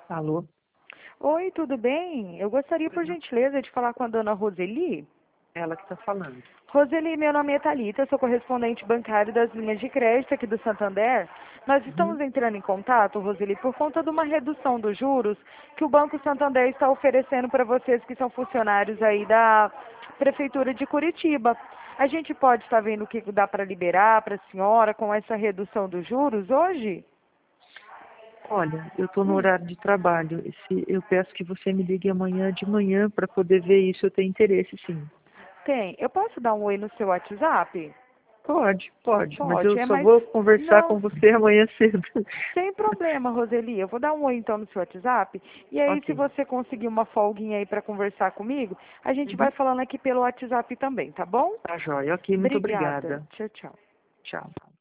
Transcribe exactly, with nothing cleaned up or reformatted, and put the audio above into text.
Alô? Oi, tudo bem? Eu gostaria, por gentileza, de falar com a dona Roseli. Ela que está falando. Roseli, meu nome é Thalita, sou correspondente bancário das linhas de crédito aqui do Santander. Nós Uhum. estamos entrando em contato, Roseli, por conta de uma redução dos juros que o Banco Santander está oferecendo para vocês que são funcionários aí da Prefeitura de Curitiba. A gente pode estar vendo o que dá para liberar para a senhora com essa redução dos juros hoje? Olha, eu estou no Hum. horário de trabalho. Esse, eu peço que você me ligue amanhã de manhã para poder ver isso. Eu tenho interesse, sim. Tem. Eu posso dar um oi no seu WhatsApp? Pode, pode, mas eu Pode, é só mais... vou conversar com Não, você amanhã cedo. sem problema, Roseli. Eu vou dar um oi então no seu WhatsApp. E aí, se Ok. você conseguir uma folguinha aí para conversar comigo, a gente vai Uhum. falando aqui pelo WhatsApp também, tá bom? Tá joia. Ok, muito Obrigada. obrigada. Tchau, tchau. Tchau.